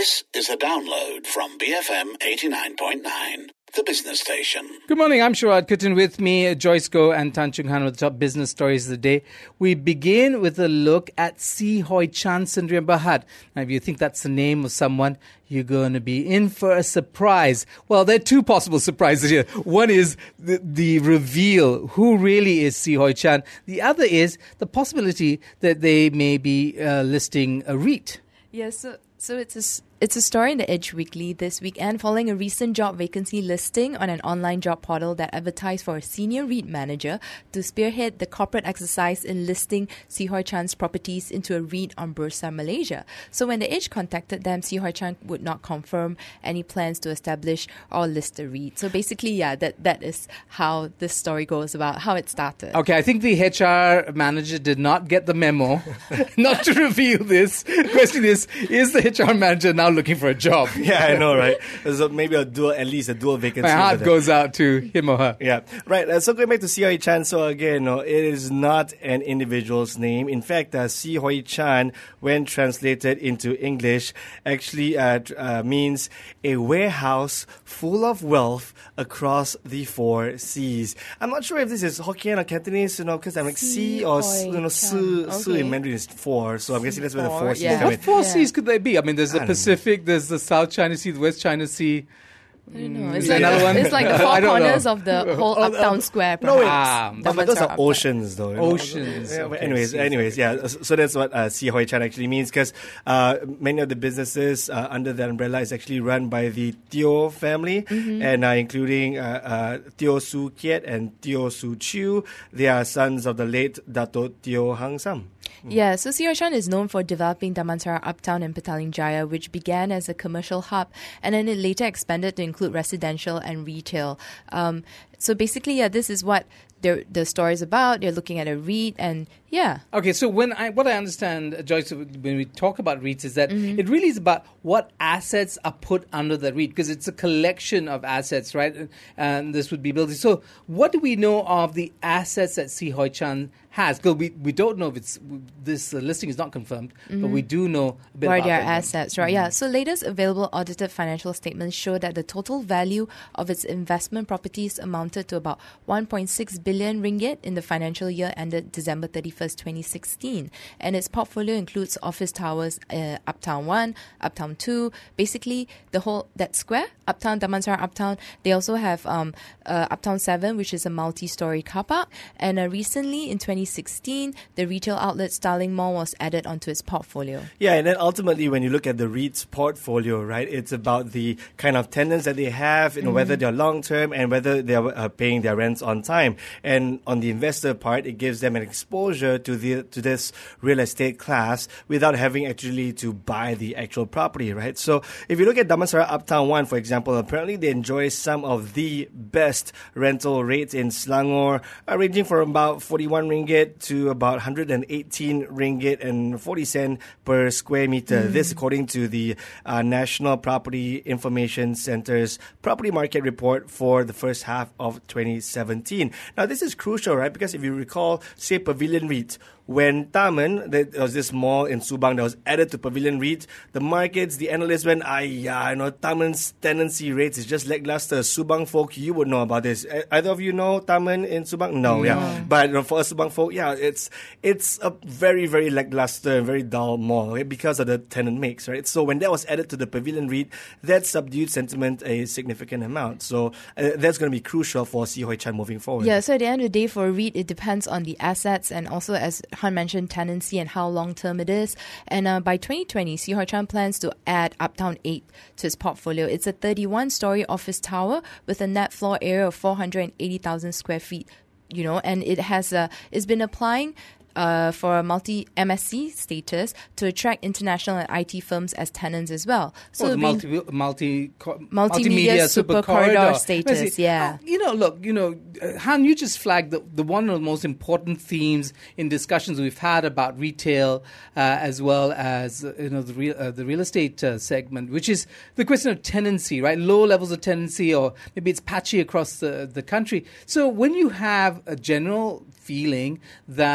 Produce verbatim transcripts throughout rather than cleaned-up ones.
This is a download from B F M eighty-nine point nine, the business station. Good morning, I'm Sharad Kuttan. With me, Joyce Goh and Tan Chung Han with the top business stories of the day. We begin with a look at Si Hoi Chan Sendirian Berhad. Now, if you think that's the name of someone, you're going to be in for a surprise. Well, there are two possible surprises here. One is the, the reveal, who really is Si Hoi Chan. The other is the possibility that they may be uh, listing a REIT. Yes, so, so it's a, it's a story in the Edge Weekly this weekend following a recent job vacancy listing on an online job portal that advertised for a senior REIT manager to spearhead the corporate exercise in listing Si Hoi Chan's properties into a REIT on Bursa Malaysia. So when the Edge contacted them, Si Hoi Chan would not confirm any plans to establish or list a REIT. So basically, yeah, that, that is how this story goes about, how it started. Okay, I think the H R manager did not get the memo not to reveal this. Question is, is the H R manager now looking for a job? Yeah, I know, right? So maybe a dual, at least a dual vacancy. My heart goes out to him or her. Yeah, right. Uh, so going back to Si Hoi Chan, so again, no, it is not an individual's name. In fact, uh, Si Hoi Chan, when translated into English, actually uh, uh, means a warehouse full of wealth across the four seas. I'm not sure if this is Hokkien or Cantonese, you know, because I'm like Si or you know, Si, Si in Mandarin is four, so I'm guessing that's where the four seas yeah. come What in. four Yeah. seas could they be? I mean, there's the I don't Pacific, there's the South China Sea, the West China Sea. I don't know. It's Is there like, another one? it's like the I four don't know. corners of the whole Oh, uptown um, square, No, wait. Ah, perhaps. But, but those are Damansara oceans, though. you know. Oceans. Yeah, but Okay, anyways, seas, anyways, yeah. So so that's what uh, Si Hoi Chan actually means, because uh, many of the businesses uh, under the umbrella is actually run by the Teo family, Mm-hmm. and uh, including uh, uh, Teo Su Kiat and Teo Su Chew. They are sons of the late Dato' Teo Hang Sam. Yeah, so Si Hoi Chan is known for developing Damansara Uptown and Petaling Jaya, which began as a commercial hub and then it later expanded to include residential and retail. Um, so basically, yeah, this is what the the story is about. They're looking at a REIT and yeah. Okay, so when I what I understand, Joyce, when we talk about REITs, is that Mm-hmm. it really is about what assets are put under the REIT, because it's a collection of assets, right? And this would be building. So, what do we know of the assets that Si Hoi Chan has? Because we, we don't know if it's this uh, listing is not confirmed, but we do know a bit Where about their them. assets, right? Yeah. So latest available audited financial statements show that the total value of its investment properties amounted to about one point six billion ringgit in the financial year ended December thirty-first, twenty sixteen. And its portfolio includes office towers, uh, Uptown one, Uptown two, basically the whole, that square, Uptown, Damansara Uptown. They also have um, uh, Uptown seven, which is a multi-story car park. And uh, recently in twenty sixteen, the retail outlet Starling Mall was added onto its portfolio. Yeah, and then ultimately, when you look at the REIT's portfolio, right, it's about the kind of tenants that they have, you know, whether they're long-term and whether they're uh, paying their rents on time. And on the investor part, it gives them an exposure to the to this real estate class without having actually to buy the actual property, right? So if you look at Damansara Uptown one, for example, apparently they enjoy some of the best rental rates in Selangor, uh, ranging from about forty-one ringgit to about one hundred eighteen ringgit and forty cent per square meter. This according to the uh, National Property Information Center's property market report for the first half of twenty seventeen. Now, this is crucial, right? Because if you recall, say Pavilion REIT, when Taman, there was this mall in Subang that was added to Pavilion REIT, the markets, the analysts went, ah, yeah, you know, Taman's tenancy rates is just lackluster. Subang folk, you would know about this. Either of you know Taman in Subang? No, No. yeah. But you know, for us Subang folk, yeah, it's it's a very, very lackluster and very dull mall, right? Because of the tenant mix, right? So when that was added to the Pavilion REIT, that subdued sentiment a significant amount. So uh, that's going to be crucial for Si Hoi Chan moving forward. Yeah, so at the end of the day, for a REIT, it depends on the assets and also, as Han mentioned, tenancy and how long-term it is. And uh, by twenty twenty, Si Hoi Chan plans to add Uptown eight to its portfolio. It's a thirty-one-story office tower with a net floor area of four hundred eighty thousand square feet, you know, and it has uh, it's been applying Uh, for a multi-M S C status to attract international and I T firms as tenants as well. So it'll the be multi, multi, co- multimedia super corridor status, I see. yeah. Uh, You know, look, you know, uh, Han, you just flagged the, the one of the most important themes in discussions we've had about retail uh, as well as, uh, you know, the real, uh, the real estate uh, segment, which is the question of tenancy, right? Low levels of tenancy, or maybe it's patchy across the, the country. So when you have a general feeling that market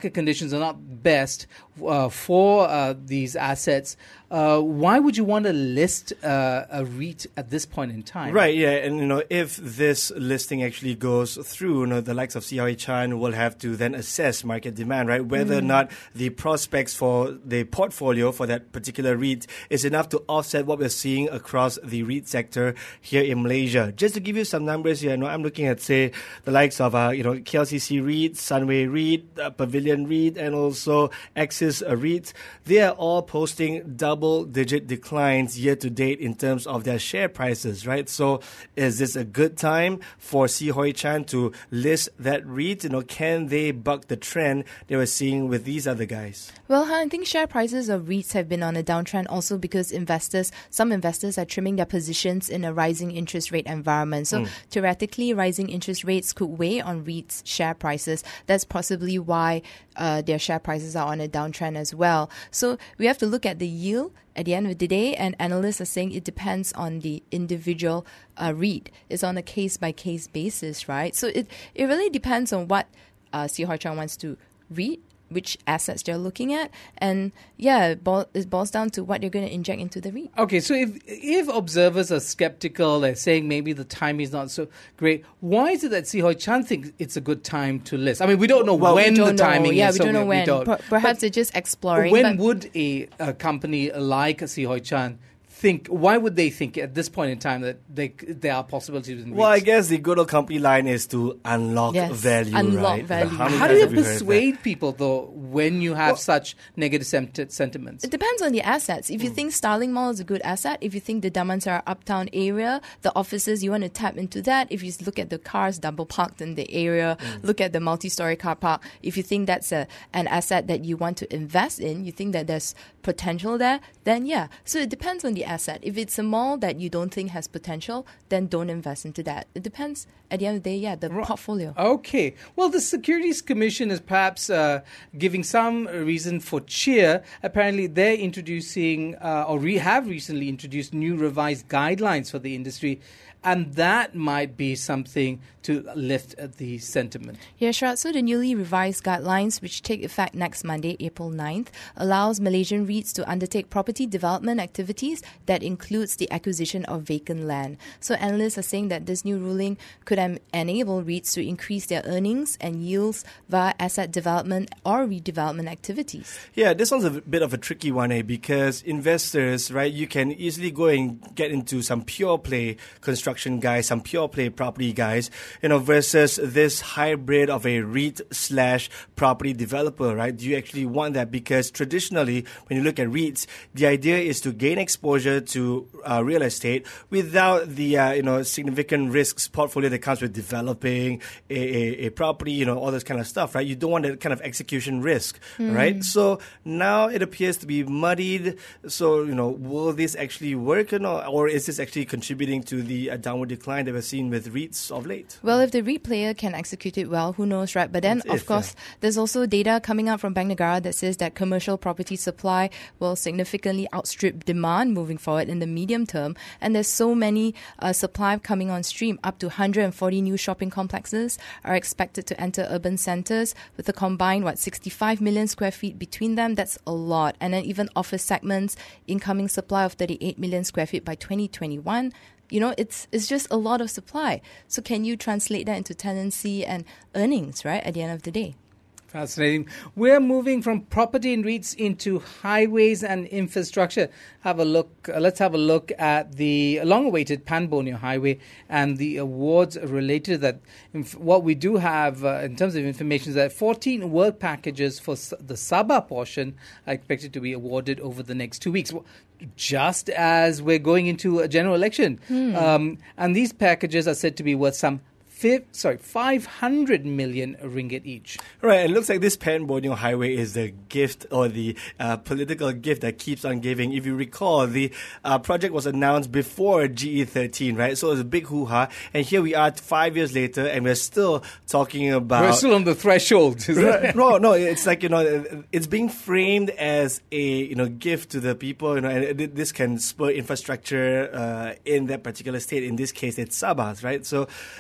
market conditions are not best uh, for uh, these assets, uh, why would you want to list uh, a REIT at this point in time? Right, yeah, and you know, if this listing actually goes through, you know, the likes of C Hoi Chan will have to then assess market demand, right? Whether mm. or not the prospects for the portfolio for that particular REIT is enough to offset what we're seeing across the REIT sector here in Malaysia. Just to give you some numbers here, you know, I'm looking at, say, the likes of, uh, you know, K L C C REIT, Sunway REIT, uh, Pavilion REIT, and also Axis REIT. They are all posting double-digit declines year to date in terms of their share prices, right? So is this a good time for C Hoi Chan to list that REIT? You know, can they buck the trend they were seeing with these other guys? Well, I think share prices of REITs have been on a downtrend also because investors, some investors are trimming their positions in a rising interest rate environment. So mm. theoretically, rising interest rates could weigh on REITs' share prices. That's possibly why uh, their share prices are on a downtrend as well. So we have to look at the yield at the end of the day, and analysts are saying it depends on the individual uh, REIT. It's on a case-by-case basis, right? So it, it really depends on what uh, C Hoi Chan wants to REIT, which assets they're looking at, and yeah, it, boil, it boils down to what you're going to inject into the REIT. Okay, so if if observers are skeptical, they're saying maybe the timing is not so great, why is it that C Hoi Chan thinks it's a good time to list? I mean, we don't know well, when don't the know. timing yeah, is. Yeah, we don't so know we, when. we don't. Per- perhaps but they're just exploring. When but would a, a company like C Hoi Chan think, why would they think at this point in time that they, there are possibilities in REITs? Well, I guess the good old company line is to unlock yes, value, unlock right? value. How, How do you persuade people, though, when you have well, such negative sem- sentiments? It depends on the assets. If you mm. think Starling Mall is a good asset, if you think the Damansara Uptown area, the offices, you want to tap into that. If you look at the cars double parked in the area, mm. look at the multi-story car park. If you think that's a, an asset that you want to invest in, you think that there's potential there, then yeah. So it depends on the asset. If it's a mall that you don't think has potential, then don't invest into that. It depends. At the end of the day, yeah, the right. portfolio. Okay. Well, the Securities Commission is perhaps uh, giving some reason for cheer. Apparently, they're introducing, uh, or re- have recently introduced new revised guidelines for the industry. And that might be something to lift the sentiment. Yeah, sure. So the newly revised guidelines, which take effect next Monday, April ninth, allows Malaysian REITs to undertake property development activities that includes the acquisition of vacant land. So analysts are saying that this new ruling could um, enable REITs to increase their earnings and yields via asset development or redevelopment activities. Yeah, this one's a bit of a tricky one, eh? Because investors, right, you can easily go and get into some pure play construction guys, some pure play property guys, you know, versus this hybrid of a REIT slash property developer, right? Do you actually want that? Because traditionally, when you look at REITs, the idea is to gain exposure to uh, real estate without the, uh, you know, significant risks portfolio that comes with developing a, a, a property, you know, all this kind of stuff, right? You don't want that kind of execution risk, mm. right? So now it appears to be muddied. So, you know, will this actually work or not? Or is this actually contributing to the uh, downward decline that we're seeing with REITs of late? Well, if the REIT player can execute it well, who knows, right? But then, That's of if, course, yeah. there's also data coming out from Bank Negara that says that commercial property supply will significantly outstrip demand moving forward in the medium term. And there's so many uh, supply coming on stream. Up to one hundred forty new shopping complexes are expected to enter urban centres with a combined, what, sixty-five million square feet between them. That's a lot. And then even office segments, incoming supply of thirty-eight million square feet by twenty twenty-one. You know, it's it's just a lot of supply. So can you translate that into tenancy and earnings, right, at the end of the day? Fascinating. We're moving from property and REITs into highways and infrastructure. Have a look. Uh, let's have a look at the long-awaited Pan Borneo Highway and the awards related to that. Inf- what we do have uh, in terms of information is that fourteen work packages for s- the Sabah portion are expected to be awarded over the next two weeks. Just as we're going into a general election. Hmm. Um, and these packages are said to be worth some Five, sorry, five hundred million ringgit each. Right, it looks like this Pan Borneo Highway is the gift or the uh, political gift that keeps on giving. If you recall, the uh, project was announced before G E thirteen, right? So it was a big hoo-ha. And here we are five years later, and we're still talking about... We're still on the threshold, isn't it? No, no, it's like, you know, it's being framed as a, you know, gift to the people, you know, and this can spur infrastructure uh, in that particular state. In this case, it's Sabah, right? So, look,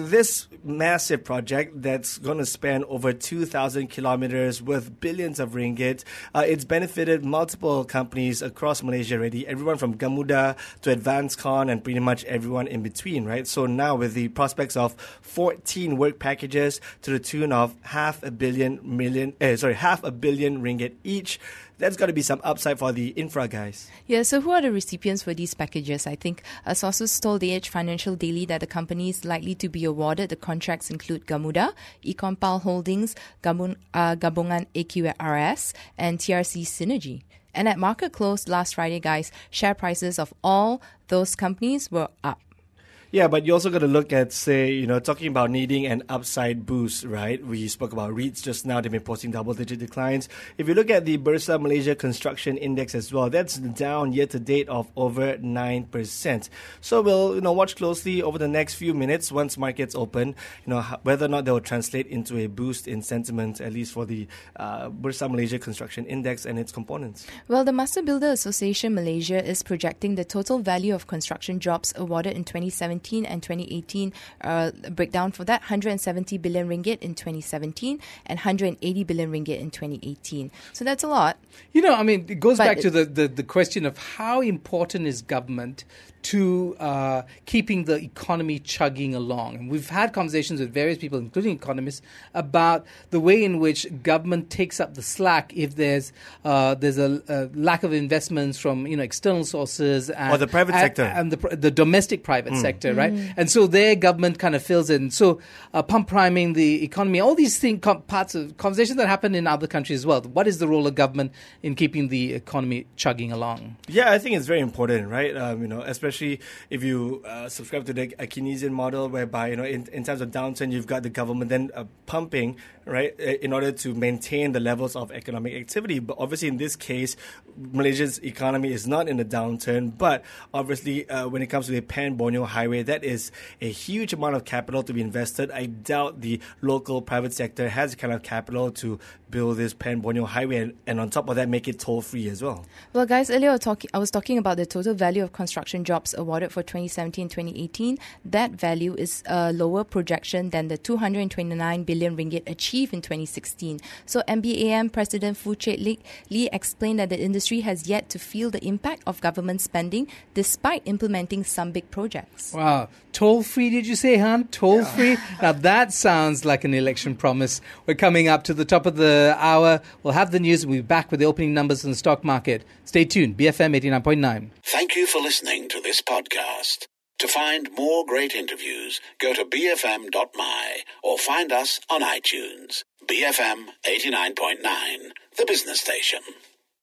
this massive project that's going to span over two thousand kilometers worth billions of ringgit, uh, it's benefited multiple companies across Malaysia already, everyone from Gamuda to Advancedcon and pretty much everyone in between, right? So now with the prospects of fourteen work packages to the tune of half a billion million, eh, sorry, half a billion ringgit each, that's got to be some upside for the infra guys. Yeah, so who are the recipients for these packages? I think uh, sources told The Edge Financial Daily that the companies likely to be awarded the contracts include Gamuda, Ecompal Holdings, Gabung, uh, Gabungan A Q R S, and T R C Synergy. And at market close last Friday, guys, share prices of all those companies were up. Yeah, but you also got to look at, say, you know, talking about needing an upside boost, right? We spoke about REITs just now. They've been posting double-digit declines. If you look at the Bursa Malaysia Construction Index as well, that's down year-to-date of over nine percent. So we'll, you know, watch closely over the next few minutes once markets open, you know, whether or not they will translate into a boost in sentiment, at least for the uh, Bursa Malaysia Construction Index and its components. Well, the Master Builder Association Malaysia is projecting the total value of construction jobs awarded in twenty seventeen and twenty eighteen, uh, breakdown for that, one hundred seventy billion ringgit in twenty seventeen and one hundred eighty billion ringgit in twenty eighteen. So that's a lot. You know, I mean, it goes But back to it- the, the, the question of how important is government to uh, keeping the economy chugging along. And we've had conversations with various people, including economists, about the way in which government takes up the slack if there's uh, there's a, a lack of investments from you know external sources and, Or the private and, sector. and the pr- the domestic private sector, right? And so their government kind of fills in. So uh, pump priming the economy, all these things, com- parts of conversations that happen in other countries as well. What is the role of government in keeping the economy chugging along? Yeah, I think it's very important, right? Um, you know, especially if you uh, subscribe to the a Keynesian model, whereby you know, in, in times of downturn, you've got the government then uh, pumping, right, in order to maintain the levels of economic activity. But obviously, in this case, Malaysia's economy is not in a downturn. But obviously, uh, when it comes to the Pan Borneo Highway, that is a huge amount of capital to be invested. I doubt the local private sector has the kind of capital to build this Pan Borneo Highway, and, and on top of that, make it toll free as well. Well, guys, earlier I was talking- I was talking about the total value of construction jobs awarded for twenty seventeen twenty eighteen. That value is a lower projection than the two hundred twenty-nine billion ringgit achieved in twenty sixteen. So M B A M President Foo Chet Lee, Lee explained that the industry has yet to feel the impact of government spending despite implementing some big projects. Wow. Toll free, did you say, Han? Toll free? Now that sounds like an election promise. We're coming up to the top of the hour. We'll have the news and we'll be back with the opening numbers in the stock market. Stay tuned. B F M eighty-nine point nine. Thank you for listening to this podcast. To find more great interviews, go to b f m dot m y or find us on iTunes. B F M eighty-nine point nine, the business station.